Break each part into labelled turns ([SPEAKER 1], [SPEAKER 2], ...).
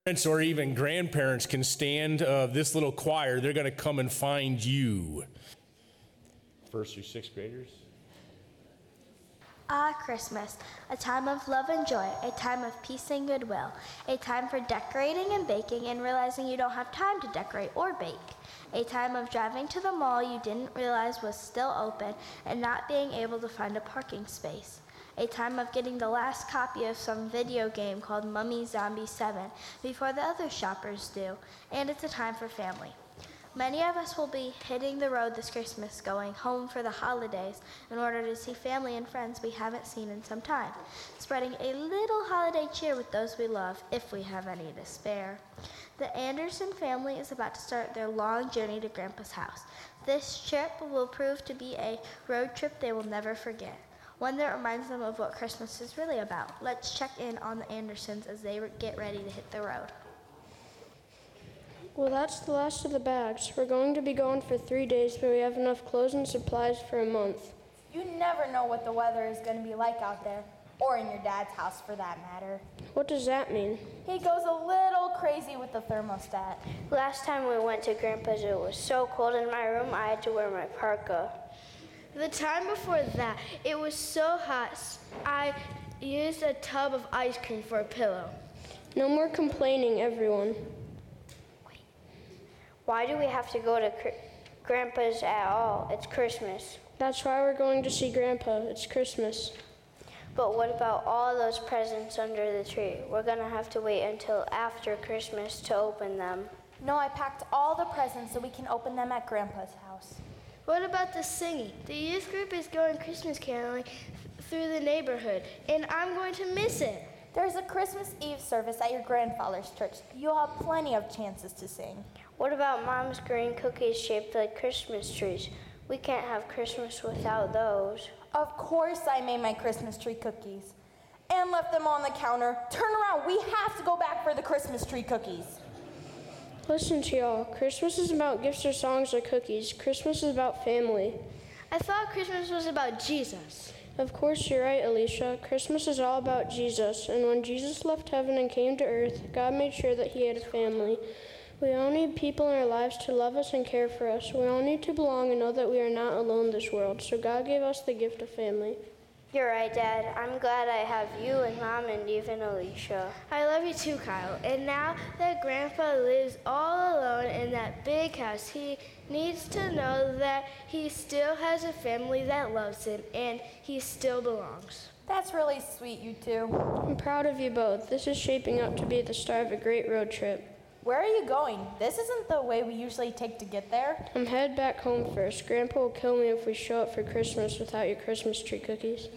[SPEAKER 1] Parents or even grandparents can stand this little choir. They're going to come and find you. First through sixth graders.
[SPEAKER 2] Ah, Christmas, a time of love and joy, a time of peace and goodwill, a time for decorating and baking and realizing you don't have time to decorate or bake, a time of driving to the mall you didn't realize was still open and not being able to find a parking space, a time of getting the last copy of some video game called Mummy Zombie 7 before the other shoppers do, and it's a time for family. Many of us will be hitting the road this Christmas, going home for the holidays in order to see family and friends we haven't seen in some time, spreading a little holiday cheer with those we love, if we have any to spare. The Anderson family is about to start their long journey to Grandpa's house. This trip will prove to be a road trip they will never forget, one that reminds them of what Christmas is really about. Let's check in on the Andersons as they get ready to hit the road.
[SPEAKER 3] Well, that's the last of the bags. We're going to be going for 3 days, but we have enough clothes and supplies for a month.
[SPEAKER 4] You never know what the weather is going to be like out there, or in your dad's house for that matter.
[SPEAKER 3] What does that mean?
[SPEAKER 4] He goes a little crazy with the thermostat.
[SPEAKER 5] Last time we went to Grandpa's, it was so cold in my room, I had to wear my parka.
[SPEAKER 6] The time before that, it was so hot, I used a tub of ice cream for a pillow.
[SPEAKER 3] No more complaining, everyone.
[SPEAKER 5] Why do we have to go to Grandpa's at all? It's Christmas.
[SPEAKER 3] That's why we're going to see Grandpa. It's Christmas.
[SPEAKER 5] But what about all those presents under the tree? We're going to have to wait until after Christmas to open them.
[SPEAKER 4] No, I packed all the presents so we can open them at Grandpa's house.
[SPEAKER 6] What about the singing? The youth group is going Christmas caroling through the neighborhood, and I'm going to miss it.
[SPEAKER 4] There's a Christmas Eve service at your grandfather's church. You'll have plenty of chances to sing.
[SPEAKER 5] What about Mom's green cookies shaped like Christmas trees? We can't have Christmas without those.
[SPEAKER 4] Of course I made my Christmas tree cookies and left them on the counter. Turn around, we have to go back for the Christmas tree cookies.
[SPEAKER 3] Listen to y'all. Christmas is about gifts or songs or cookies. Christmas is about family.
[SPEAKER 6] I thought Christmas was about Jesus.
[SPEAKER 3] Of course, you're right, Alicia. Christmas is all about Jesus, and when Jesus left heaven and came to earth, God made sure that he had a family. We all need people in our lives to love us and care for us. We all need to belong and know that we are not alone in this world, so God gave us the gift of family.
[SPEAKER 5] You're right, Dad. I'm glad I have you and Mom and even Alicia.
[SPEAKER 6] I love you too, Kyle. And now that Grandpa lives all alone in that big house, he needs to know that he still has a family that loves him and he still belongs.
[SPEAKER 4] That's really sweet, you two.
[SPEAKER 3] I'm proud of you both. This is shaping up to be the start of a great road trip.
[SPEAKER 4] Where are you going? This isn't the way we usually take to get there.
[SPEAKER 3] I'm headed back home first. Grandpa will kill me if we show up for Christmas without your Christmas tree cookies.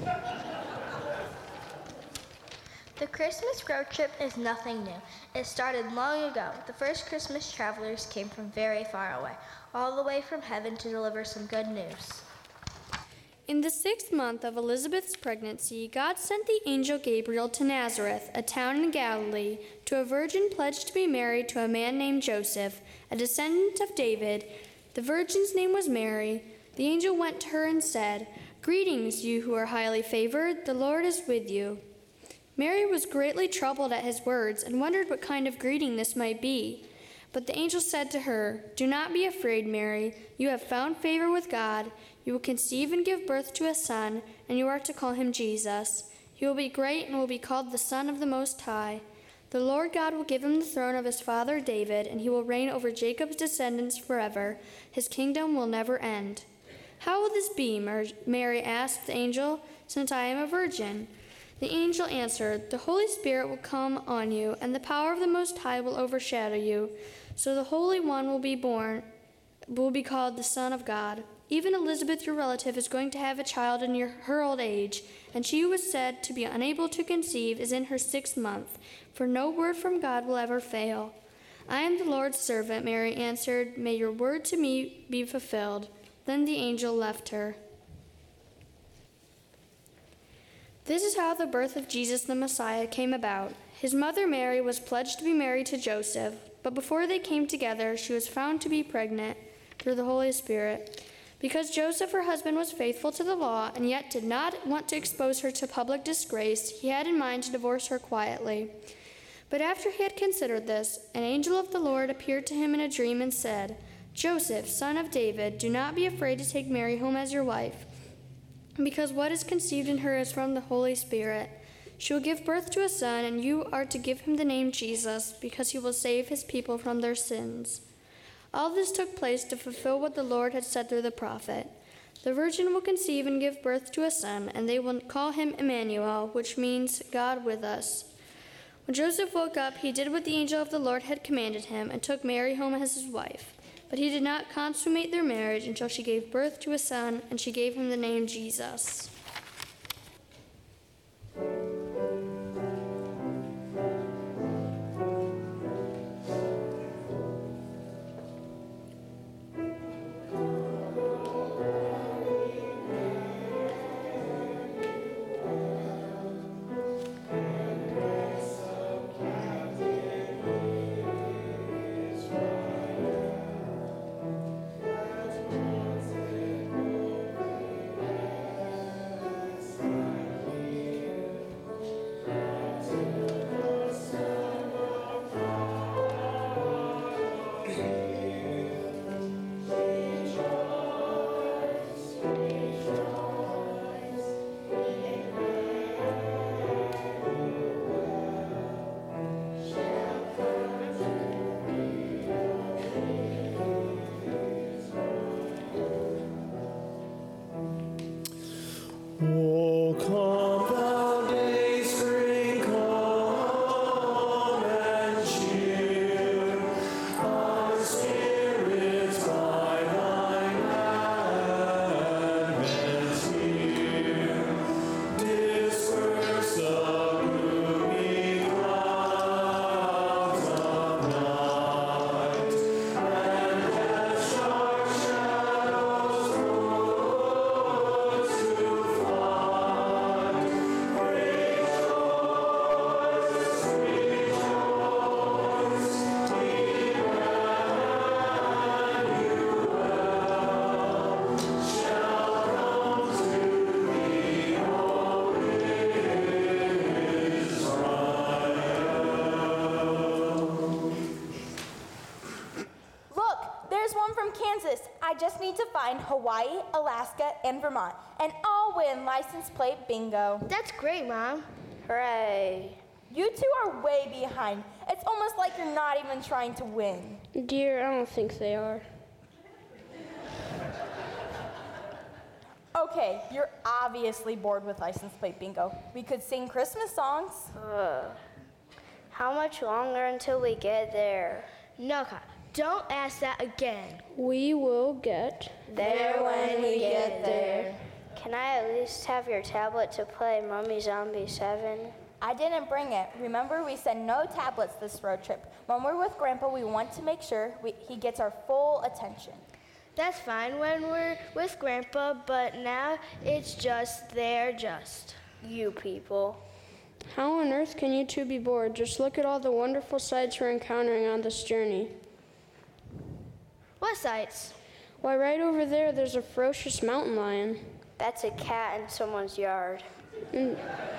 [SPEAKER 2] The Christmas road trip is nothing new. It started long ago. The first Christmas travelers came from very far away, all the way from heaven to deliver some good news.
[SPEAKER 7] In the 6th month of Elizabeth's pregnancy, God sent the angel Gabriel to Nazareth, a town in Galilee, to a virgin pledged to be married to a man named Joseph, a descendant of David. The virgin's name was Mary. The angel went to her and said, "Greetings, you who are highly favored. The Lord is with you." Mary was greatly troubled at his words and wondered what kind of greeting this might be. But the angel said to her, "Do not be afraid, Mary. You have found favor with God. You will conceive and give birth to a son, and you are to call him Jesus. He will be great and will be called the Son of the Most High. The Lord God will give him the throne of his father David, and he will reign over Jacob's descendants forever. His kingdom will never end." "How will this be?" Mary asked the angel, "since I am a virgin?" The angel answered, "The Holy Spirit will come on you, and the power of the Most High will overshadow you. So the Holy One will be called the Son of God. Even Elizabeth, your relative, is going to have a child in her old age, and she who was said to be unable to conceive is in her 6th month, for no word from God will ever fail." "I am the Lord's servant," Mary answered. "May your word to me be fulfilled." Then the angel left her. This is how the birth of Jesus the Messiah came about. His mother Mary was pledged to be married to Joseph, but before they came together, she was found to be pregnant through the Holy Spirit. Because Joseph, her husband, was faithful to the law and yet did not want to expose her to public disgrace, he had in mind to divorce her quietly. But after he had considered this, an angel of the Lord appeared to him in a dream and said, "Joseph, son of David, do not be afraid to take Mary home as your wife, because what is conceived in her is from the Holy Spirit. She will give birth to a son, and you are to give him the name Jesus, because he will save his people from their sins." All this took place to fulfill what the Lord had said through the prophet. "The virgin will conceive and give birth to a son, and they will call him Emmanuel," which means God with us. When Joseph woke up, he did what the angel of the Lord had commanded him and took Mary home as his wife. But he did not consummate their marriage until she gave birth to a son, and she gave him the name Jesus.
[SPEAKER 8] Oh, come thou day, spring, come and cheer our spirits by thine advent here. Disperse the gloomy clouds of night, and cast sharp shadows towards to
[SPEAKER 4] Kansas. I just need to find Hawaii, Alaska, and Vermont, and I'll win license plate bingo.
[SPEAKER 6] That's great, Mom.
[SPEAKER 5] Hooray.
[SPEAKER 4] You two are way behind. It's almost like you're not even trying to win.
[SPEAKER 3] Dear, I don't think they are.
[SPEAKER 4] Okay, you're obviously bored with license plate bingo. We could sing Christmas songs.
[SPEAKER 5] How much longer until we get there?
[SPEAKER 6] Noka, don't ask that again.
[SPEAKER 3] We will get
[SPEAKER 5] There when we get there. Can I at least have your tablet to play Mummy Zombie 7?
[SPEAKER 4] I didn't bring it. Remember, we said no tablets this road trip. When we're with Grandpa, we want to make sure he gets our full attention.
[SPEAKER 6] That's fine when we're with Grandpa, but now it's just
[SPEAKER 5] You people.
[SPEAKER 3] How on earth can you two be bored? Just look at all the wonderful sights we're encountering on this journey.
[SPEAKER 6] What sights?
[SPEAKER 3] Why, right over there, there's a ferocious mountain lion.
[SPEAKER 5] That's a cat in someone's yard.
[SPEAKER 3] And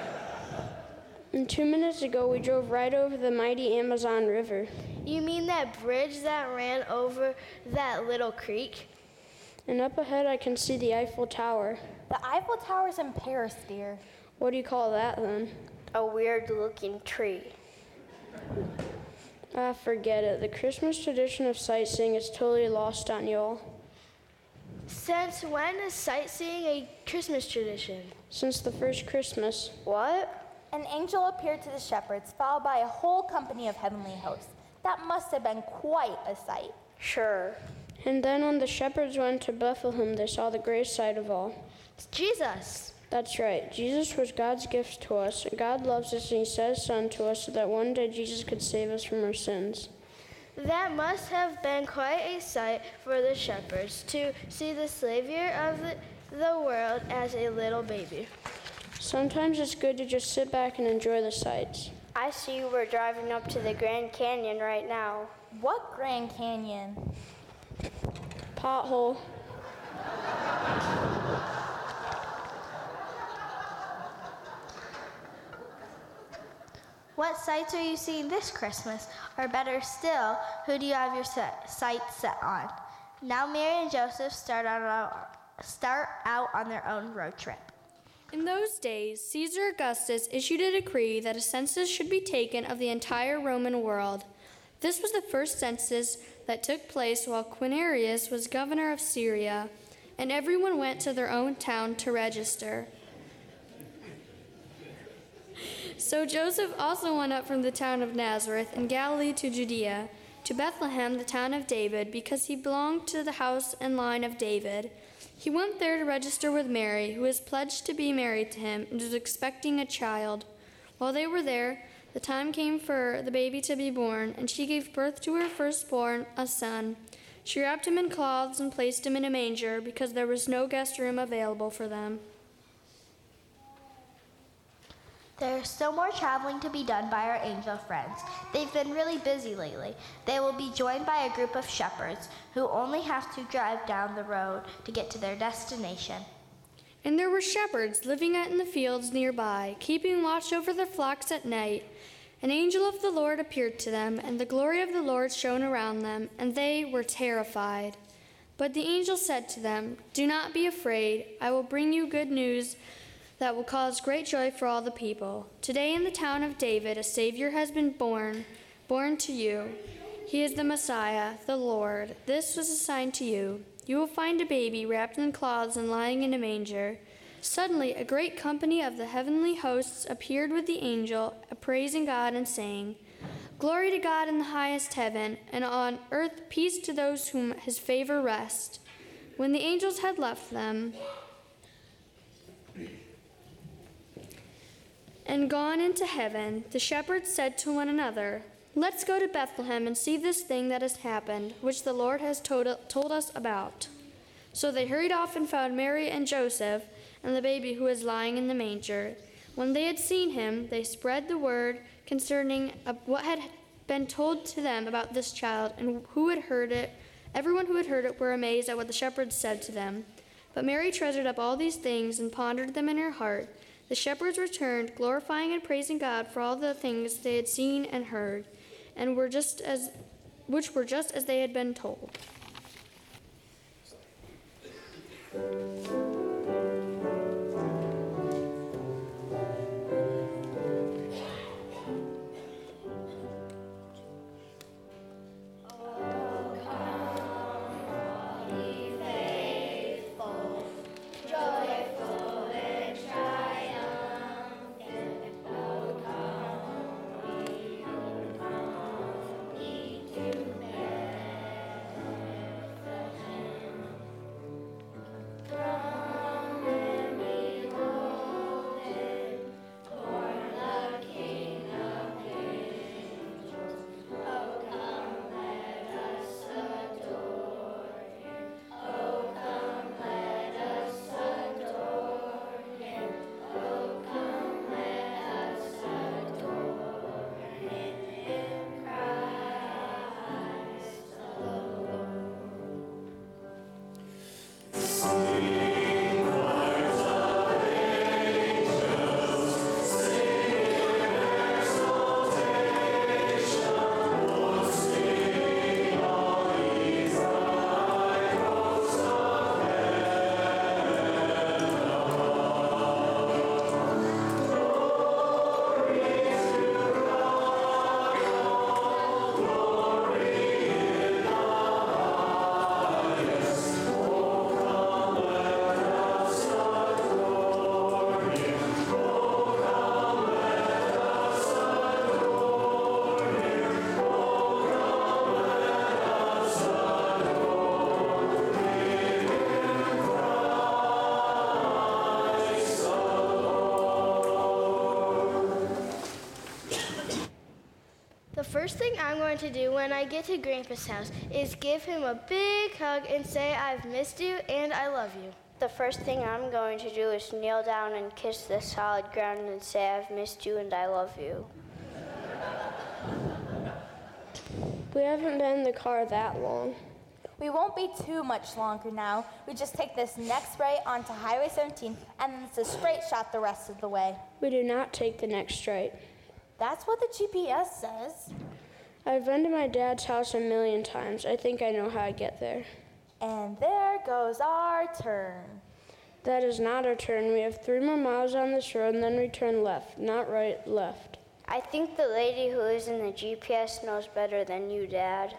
[SPEAKER 3] 2 minutes ago, we drove right over the mighty Amazon River.
[SPEAKER 6] You mean that bridge that ran over that little creek?
[SPEAKER 3] And up ahead, I can see the Eiffel Tower.
[SPEAKER 4] The Eiffel Tower's in Paris, dear.
[SPEAKER 3] What do you call that, then?
[SPEAKER 5] A weird-looking tree.
[SPEAKER 3] Forget it. The Christmas tradition of sightseeing is totally lost on y'all.
[SPEAKER 6] Since when is sightseeing a Christmas tradition?
[SPEAKER 3] Since the first Christmas.
[SPEAKER 5] What?
[SPEAKER 4] An angel appeared to the shepherds, followed by a whole company of heavenly hosts. That must have been quite a sight.
[SPEAKER 5] Sure.
[SPEAKER 3] And then when the shepherds went to Bethlehem, they saw the greatest sight of all.
[SPEAKER 6] It's Jesus.
[SPEAKER 3] That's right. Jesus was God's gift to us. God loves us, and he sent his son to us so that one day Jesus could save us from our sins.
[SPEAKER 6] That must have been quite a sight for the shepherds to see the Savior of the world as a little baby.
[SPEAKER 3] Sometimes it's good to just sit back and enjoy the sights.
[SPEAKER 5] I see we're driving up to the Grand Canyon right now.
[SPEAKER 4] What Grand Canyon?
[SPEAKER 3] Pothole.
[SPEAKER 2] What sights are you seeing this Christmas? Or better still, who do you have your sights set on? Now Mary and Joseph start out on their own road trip.
[SPEAKER 7] In those days, Caesar Augustus issued a decree that a census should be taken of the entire Roman world. This was the first census that took place while Quirinius was governor of Syria, and everyone went to their own town to register. So Joseph also went up from the town of Nazareth in Galilee to Judea, to Bethlehem, the town of David, because he belonged to the house and line of David. He went there to register with Mary, who was pledged to be married to him and was expecting a child. While they were there, the time came for the baby to be born, and she gave birth to her firstborn, a son. She wrapped him in cloths and placed him in a manger because there was no guest room available for them.
[SPEAKER 2] There's still more traveling to be done by our angel friends. They've been really busy lately. They will be joined by a group of shepherds who only have to drive down the road to get to their destination.
[SPEAKER 7] And there were shepherds living out in the fields nearby, keeping watch over their flocks at night. An angel of the Lord appeared to them, and the glory of the Lord shone around them, and they were terrified. But the angel said to them, "Do not be afraid. I will bring you good news that will cause great joy for all the people. Today in the town of David, a Savior has been born to you. He is the Messiah, the Lord. This was a sign to you. You will find a baby wrapped in cloths and lying in a manger." Suddenly, a great company of the heavenly hosts appeared with the angel, praising God and saying, "Glory to God in the highest heaven, and on earth peace to those whom his favor rests." When the angels had left them and gone into heaven, the shepherds said to one another, "Let's go to Bethlehem and see this thing that has happened, which the Lord has told us about." So they hurried off and found Mary and Joseph and the baby who was lying in the manger. When they had seen him, they spread the word concerning what had been told to them about this child, and who had heard it. Everyone who had heard it were amazed at what the shepherds said to them. But Mary treasured up all these things and pondered them in her heart. The shepherds returned, glorifying and praising God for all the things they had seen and heard, and which were just as they had been told.
[SPEAKER 6] The first thing I'm going to do when I get to Grandpa's house is give him a big hug and say I've missed you and I love you.
[SPEAKER 5] The first thing I'm going to do is kneel down and kiss the solid ground and say I've missed you and I love you.
[SPEAKER 3] We haven't been in the car that long.
[SPEAKER 4] We won't be too much longer now. We just take this next right onto Highway 17, and then it's a straight shot the rest of the way.
[SPEAKER 3] We do not take the next right.
[SPEAKER 4] That's what the GPS says.
[SPEAKER 3] I've been to my dad's house a million times. I think I know how to get there.
[SPEAKER 4] And there goes our turn.
[SPEAKER 3] That is not our turn. We have 3 more miles on this road and then we turn left, not right, left.
[SPEAKER 5] I think the lady who is in the GPS knows better than you, Dad.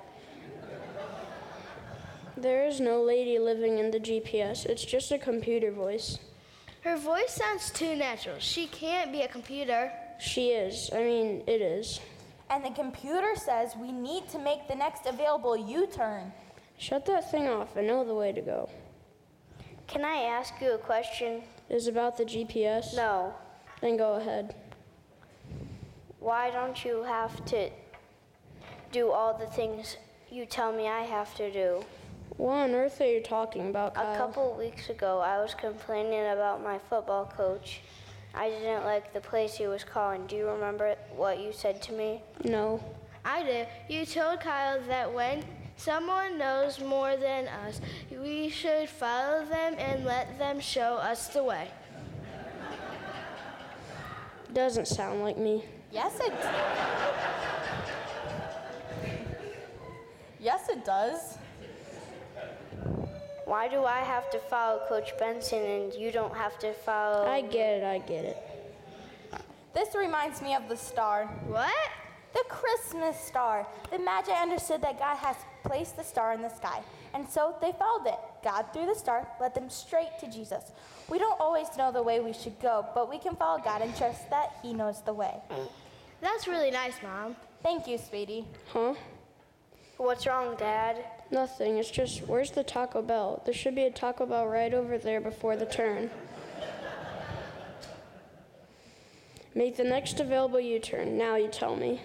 [SPEAKER 3] There is no lady living in the GPS. It's just a computer voice.
[SPEAKER 6] Her voice sounds too natural. She can't be a computer.
[SPEAKER 3] She is. It is.
[SPEAKER 4] And the computer says we need to make the next available U-turn.
[SPEAKER 3] Shut that thing off. I know the way to go.
[SPEAKER 5] Can I ask you a question?
[SPEAKER 3] Is it about the GPS?
[SPEAKER 5] No.
[SPEAKER 3] Then go ahead.
[SPEAKER 5] Why don't you have to do all the things you tell me I have to do?
[SPEAKER 3] What on earth are you talking about, Kyle?
[SPEAKER 5] A couple weeks ago, I was complaining about my football coach. I didn't like the plays he was calling. Do you remember what you said to me?
[SPEAKER 3] No.
[SPEAKER 6] I do. You told Kyle that when someone knows more than us, we should follow them and let them show us the way.
[SPEAKER 3] Doesn't sound like me.
[SPEAKER 4] Yes, it does.
[SPEAKER 5] Why do I have to follow Coach Benson and you don't have to follow...
[SPEAKER 3] I get it.
[SPEAKER 4] This reminds me of the star.
[SPEAKER 6] What?
[SPEAKER 4] The Christmas star. The Magi understood that God has placed the star in the sky, and so they followed it. God, through the star, led them straight to Jesus. We don't always know the way we should go, but we can follow God and trust that He knows the way.
[SPEAKER 6] That's really nice, Mom.
[SPEAKER 4] Thank you, sweetie.
[SPEAKER 3] Huh?
[SPEAKER 5] What's wrong, Dad?
[SPEAKER 3] Nothing. It's just, where's the Taco Bell? There should be a Taco Bell right over there before the turn. Make the next available U-turn. Now you tell me.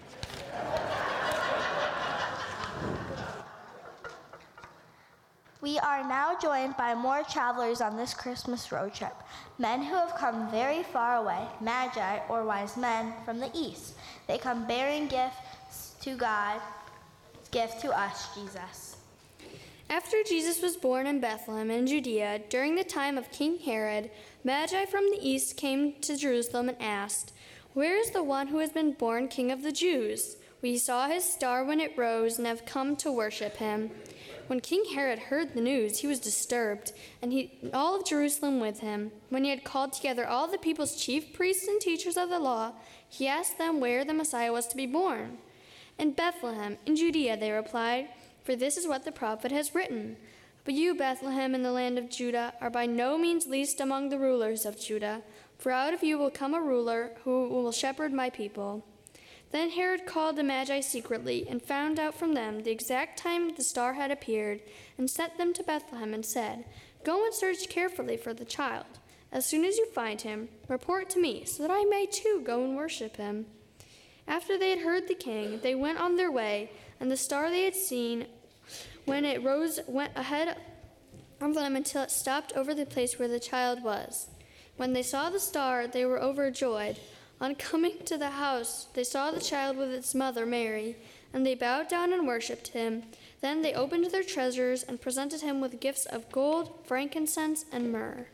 [SPEAKER 2] We are now joined by more travelers on this Christmas road trip, men who have come very far away, magi or wise men from the east. They come bearing gifts to God, gift to us, Jesus.
[SPEAKER 7] After Jesus was born in Bethlehem in Judea, during the time of King Herod, Magi from the east came to Jerusalem and asked, "Where is the one who has been born King of the Jews? We saw his star when it rose and have come to worship him." When King Herod heard the news, he was disturbed, and all of Jerusalem with him. When he had called together all the people's chief priests and teachers of the law, he asked them where the Messiah was to be born. "In Bethlehem, in Judea," they replied, "for this is what the prophet has written. But you, Bethlehem, in the land of Judah, are by no means least among the rulers of Judah, for out of you will come a ruler who will shepherd my people." Then Herod called the Magi secretly and found out from them the exact time the star had appeared, and sent them to Bethlehem and said, "Go and search carefully for the child. As soon as you find him, report to me, so that I may too go and worship him." After they had heard the king, they went on their way, and the star they had seen when it rose went ahead of them until it stopped over the place where the child was. When they saw the star, they were overjoyed. On coming to the house, they saw the child with its mother, Mary, and they bowed down and worshipped him. Then they opened their treasures and presented him with gifts of gold, frankincense, and myrrh.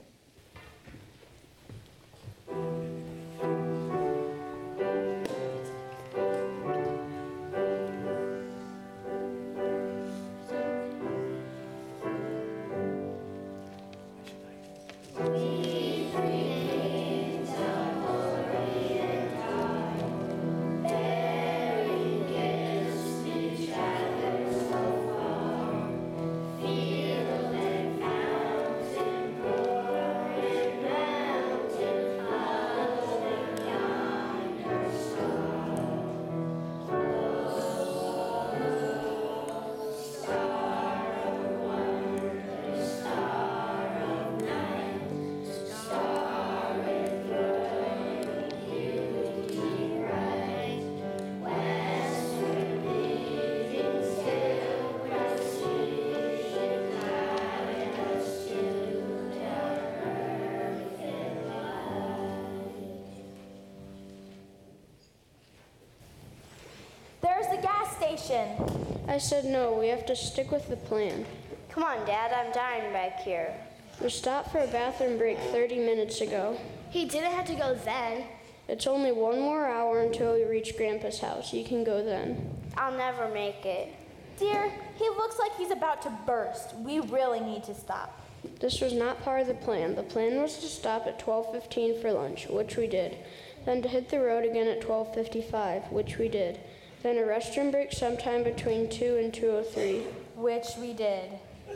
[SPEAKER 4] There's the gas station.
[SPEAKER 3] I said no, we have to stick with the plan.
[SPEAKER 5] Come on, Dad, I'm dying back here.
[SPEAKER 3] We stopped for a bathroom break 30 minutes ago.
[SPEAKER 6] He didn't have to go then.
[SPEAKER 3] It's only 1 more hour until we reach Grandpa's house. You can go then.
[SPEAKER 5] I'll never make it.
[SPEAKER 4] Dear, he looks like he's about to burst. We really need to stop.
[SPEAKER 3] This was not part of the plan. The plan was to stop at 12:15 for lunch, which we did. Then to hit the road again at 12:55, which we did. Then a restroom break sometime between 2 and 2:03.
[SPEAKER 4] Which we did.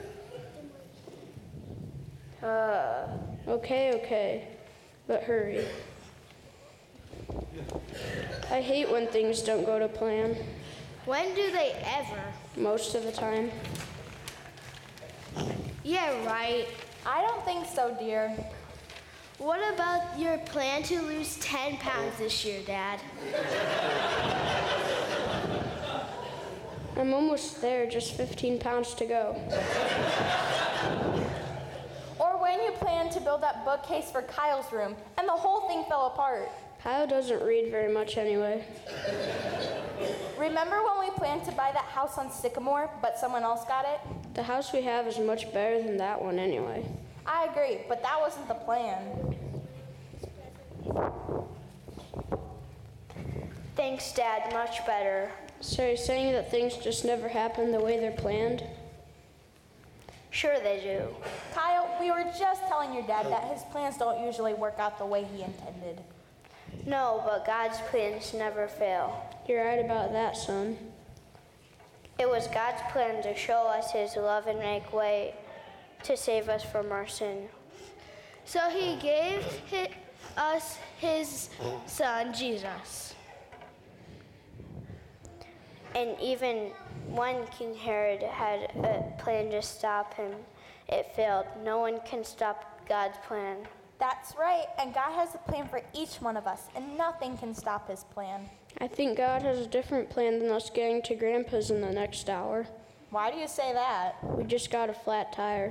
[SPEAKER 3] Okay, but hurry. I hate when things don't go to plan,
[SPEAKER 6] When do they ever?
[SPEAKER 3] most of the time.
[SPEAKER 6] Yeah, right.
[SPEAKER 4] I don't think so, dear.
[SPEAKER 6] What about your plan to lose 10 pounds this year, Dad?
[SPEAKER 3] I'm almost there, just 15 pounds to go.
[SPEAKER 4] Or when you planned to build that bookcase for Kyle's room and the whole thing fell apart.
[SPEAKER 3] Kyle doesn't read very much anyway.
[SPEAKER 4] Remember when we planned to buy that house on Sycamore, but someone else got it?
[SPEAKER 3] The house we have is much better than that one anyway.
[SPEAKER 4] I agree, but that wasn't the plan.
[SPEAKER 5] Thanks, Dad. Much better.
[SPEAKER 3] So you're saying that things just never happen the way they're planned?
[SPEAKER 5] Sure they do.
[SPEAKER 4] Kyle, we were just telling your dad that his plans don't usually work out the way he intended.
[SPEAKER 5] No, but God's plans never fail.
[SPEAKER 3] You're right about that, son.
[SPEAKER 5] It was God's plan to show us his love and make way to save us from our sin.
[SPEAKER 6] So he gave us his son, Jesus.
[SPEAKER 5] And even when King Herod had a plan to stop him, it failed. No one can stop God's plan.
[SPEAKER 4] That's right, and God has a plan for each one of us, and nothing can stop his plan.
[SPEAKER 3] I think God has a different plan than us getting to Grandpa's in the next hour.
[SPEAKER 4] Why do you say that?
[SPEAKER 3] We just got a flat tire.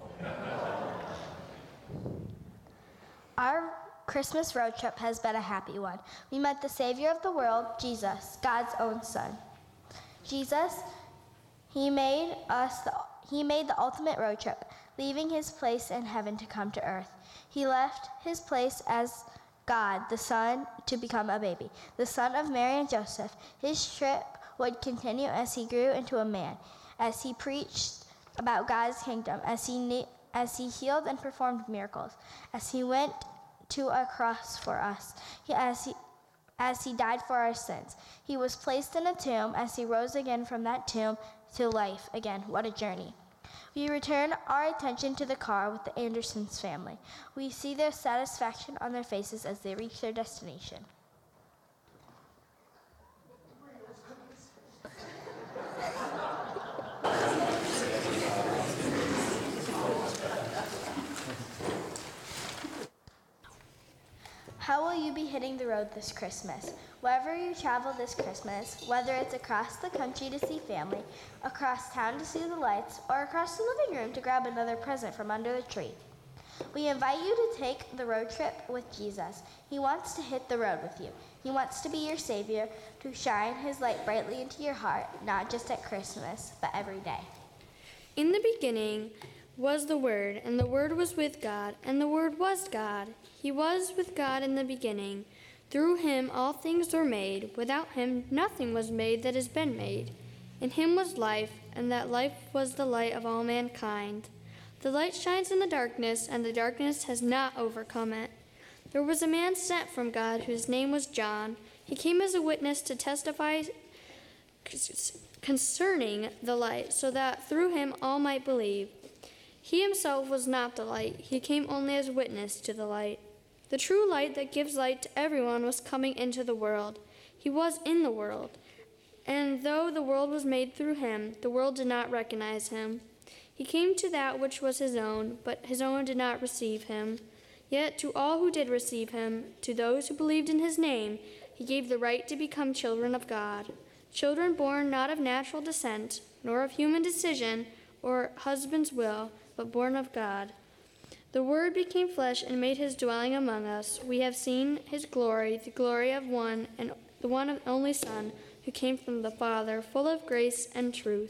[SPEAKER 2] Our Christmas road trip has been a happy one. We met the Savior of the world, Jesus, God's own Son. Jesus, he made the ultimate road trip, leaving his place in heaven to come to earth. He left his place as God, the Son, to become a baby, the son of Mary and Joseph. His trip would continue as he grew into a man, as he preached about God's kingdom, as he healed and performed miracles, as he went to a cross for us, as he died for our sins. He was placed in a tomb, as he rose again from that tomb to life again. What a journey. We return our attention to the car with the Andersons family. We see their satisfaction on their faces as they reach their destination. How will you be hitting the road this Christmas? Wherever you travel this Christmas, whether it's across the country to see family, across town to see the lights, or across the living room to grab another present from under the tree, we invite you to take the road trip with Jesus. He wants to hit the road with you. He wants to be your Savior, to shine his light brightly into your heart, not just at Christmas, but every day.
[SPEAKER 7] In the beginning was the Word, and the Word was with God, and the Word was God. He was with God in the beginning. Through him all things were made. Without him nothing was made that has been made. In him was life, and that life was the light of all mankind. The light shines in the darkness, and the darkness has not overcome it. There was a man sent from God whose name was John. He came as a witness to testify concerning the light, so that through him all might believe. He himself was not the light. He came only as witness to the light. The true light that gives light to everyone was coming into the world. He was in the world, and though the world was made through him, the world did not recognize him. He came to that which was his own, but his own did not receive him. Yet to all who did receive him, to those who believed in his name, he gave the right to become children of God. Children born not of natural descent, nor of human decision or husband's will, but born of God. The Word became flesh and made his dwelling among us. We have seen his glory, the glory of one and the one and only Son, who came from the Father, full of grace and truth.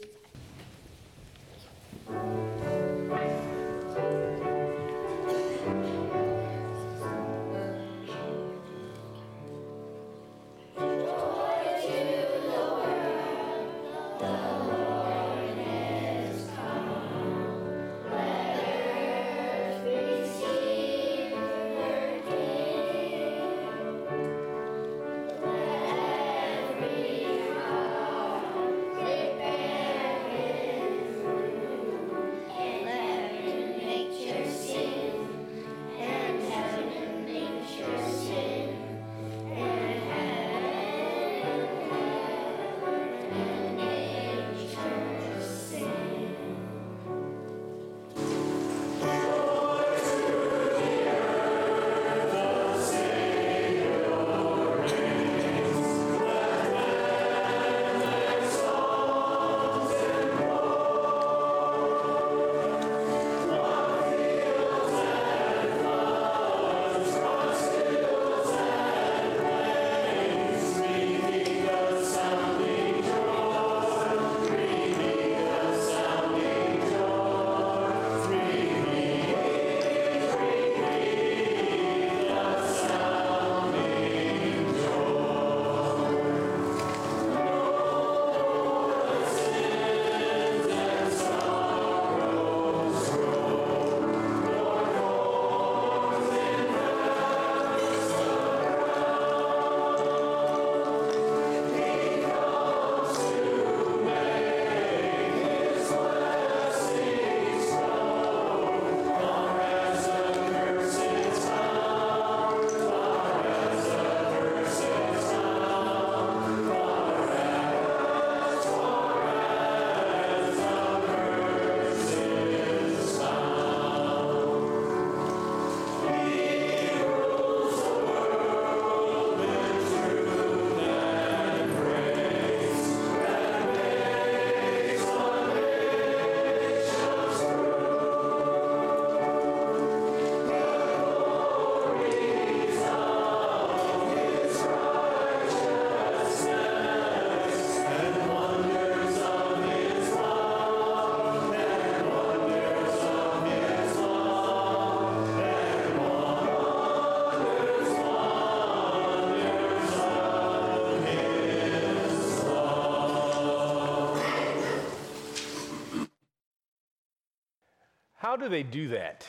[SPEAKER 1] How do they do that?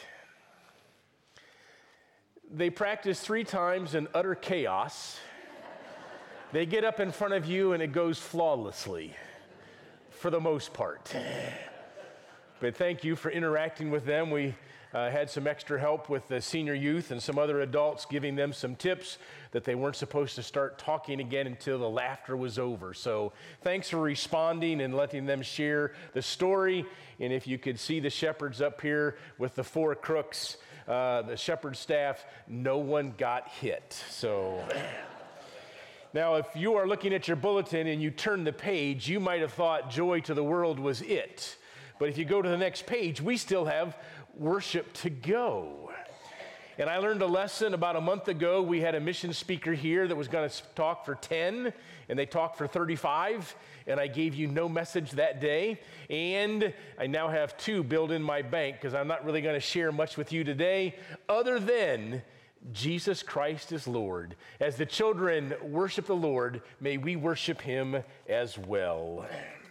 [SPEAKER 1] They practice 3 times in utter chaos. They get up in front of you and it goes flawlessly, for the most part. But thank you for interacting with them. We had some extra help with the senior youth and some other adults, giving them some tips that they weren't supposed to start talking again until the laughter was over. So thanks for responding and letting them share the story. And if you could see the shepherds up here with the 4 crooks, the shepherd staff, no one got hit. So now, if you are looking at your bulletin and you turn the page, you might have thought Joy to the World was it. But if you go to the next page, we still have worship to go. And I learned a lesson about a month ago. We had a mission speaker here that was going to talk for 10, and they talked for 35, and I gave you no message that day. And I now have 2 built in my bank because I'm not really going to share much with you today other than Jesus Christ is Lord. As the children worship the Lord, may we worship him as well.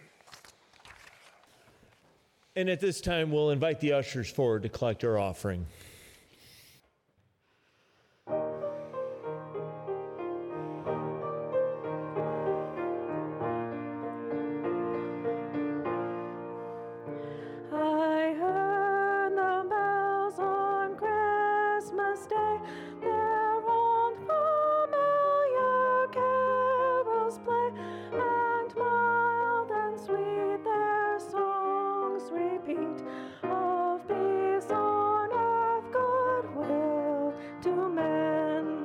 [SPEAKER 9] And at this time, we'll invite the ushers forward to collect our offering.
[SPEAKER 10] I heard the bells on Christmas Day, their old familiar carols play, and mild and sweet their songs repeat, of peace on earth, goodwill to men.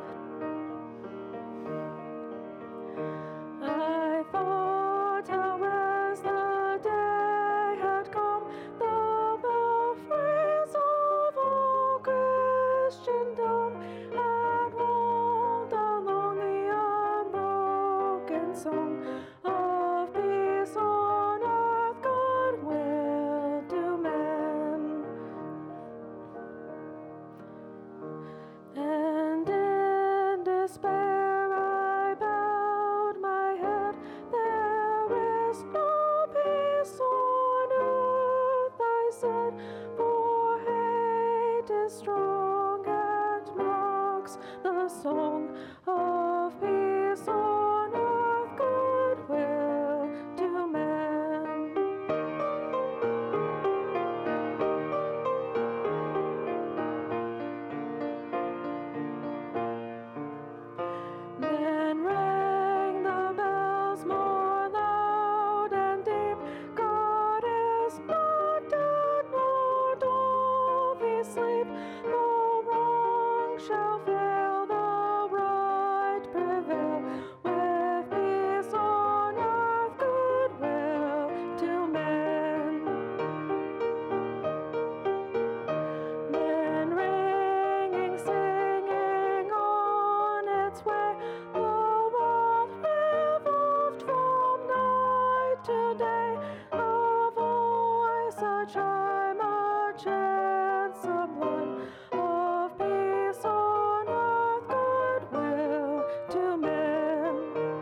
[SPEAKER 10] I thought how as the day had come, the belfries of all Christendom had rolled along the unbroken song of peace on earth, goodwill to men. And in despair I bowed my head. There is no peace on earth, I said, for hate is strong and mocks the song of peace on earth, goodwill to men. Then rang the bells more loud and deep. God is not dead, nor doth he sleep. The wrong shall fail, the right prevail. With peace on earth, goodwill to men. Then ringing, singing on its way, the world revolved from night to day. A voice, a chime, a chant sublime, of peace on earth, goodwill to men.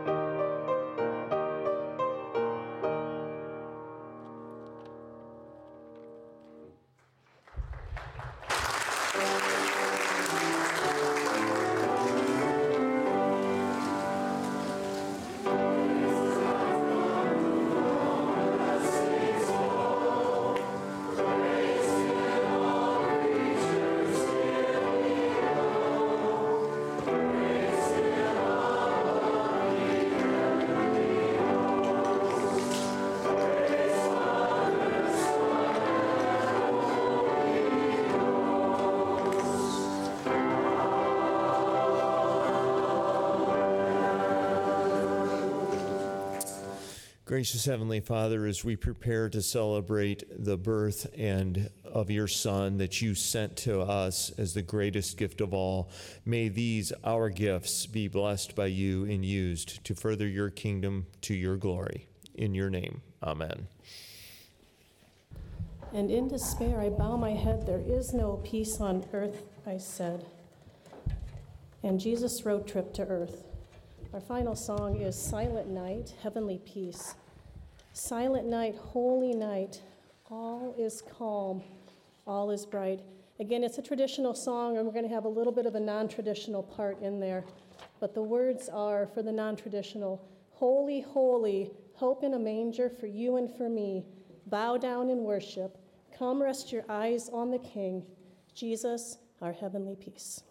[SPEAKER 9] Gracious Heavenly Father, as we prepare to celebrate the birth and of your Son that you sent to us as the greatest gift of all, may these, our gifts, be blessed by you and used to further your kingdom to your glory. In your name, amen.
[SPEAKER 10] And in despair I bow my head, there is no peace on earth, I said. And Jesus' road trip to earth. Our final song is Silent Night, Heavenly Peace. Silent night, holy night, all is calm, all is bright. Again, it's a traditional song, and we're going to have a little bit of a non-traditional part in there. But the words are, for the non-traditional, holy, holy, hope in a manger for you and for me. Bow down in worship. Come rest your eyes on the King, Jesus, our heavenly peace.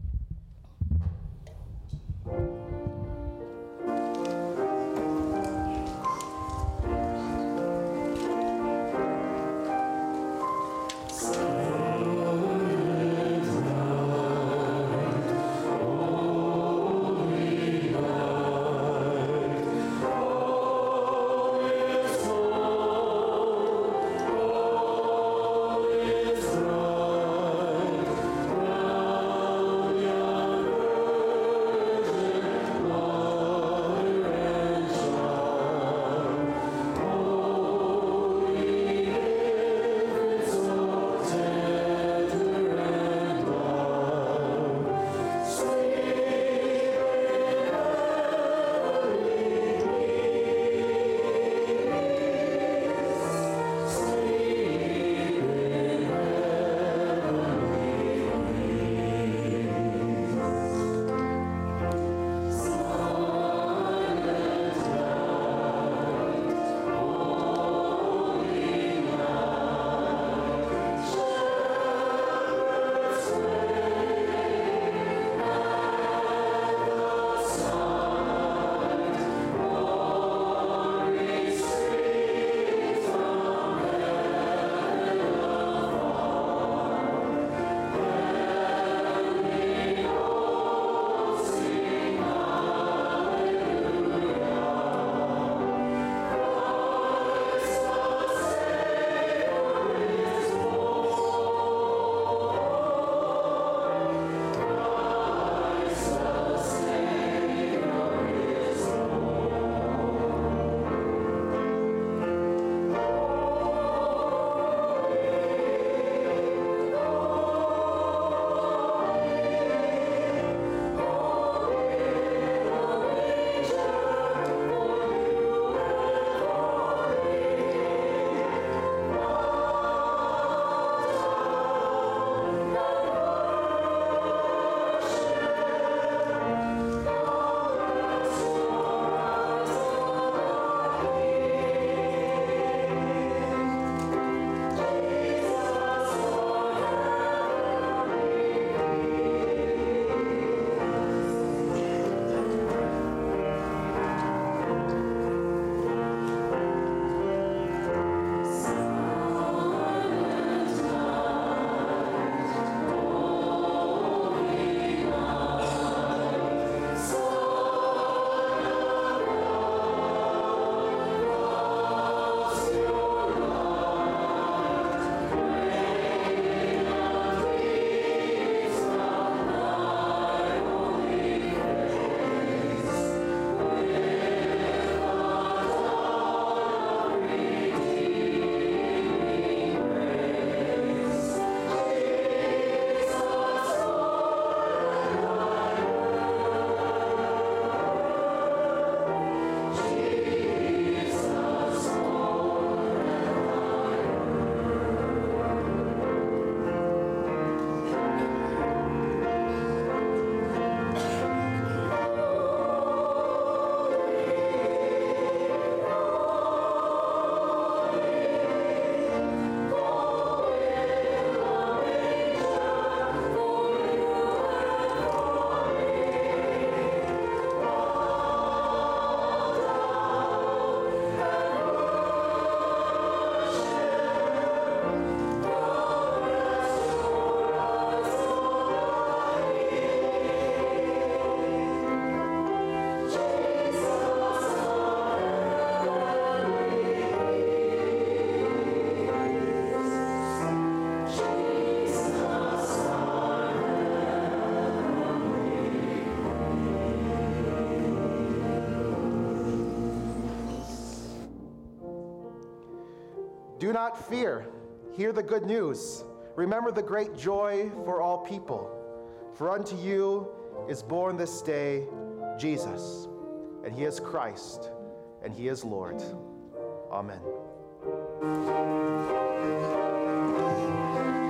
[SPEAKER 11] Do not fear. Hear the good news. Remember the great joy for all people. For unto you is born this day Jesus, and he is Christ, and he is Lord. Amen.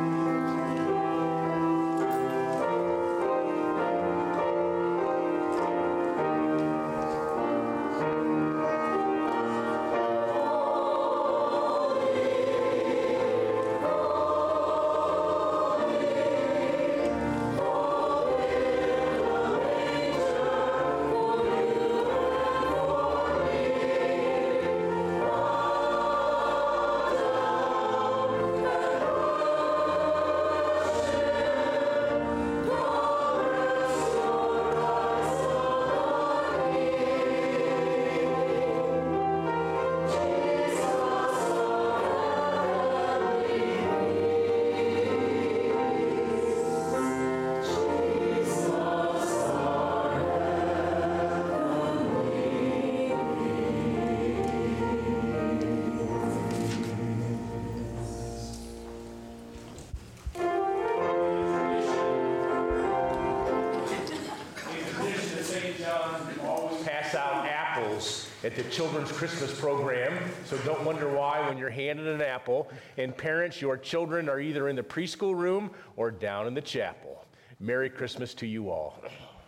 [SPEAKER 1] at the Children's Christmas program, so don't wonder why when you're handed an apple. And parents, your children are either in the preschool room or down in the chapel. Merry Christmas to you all.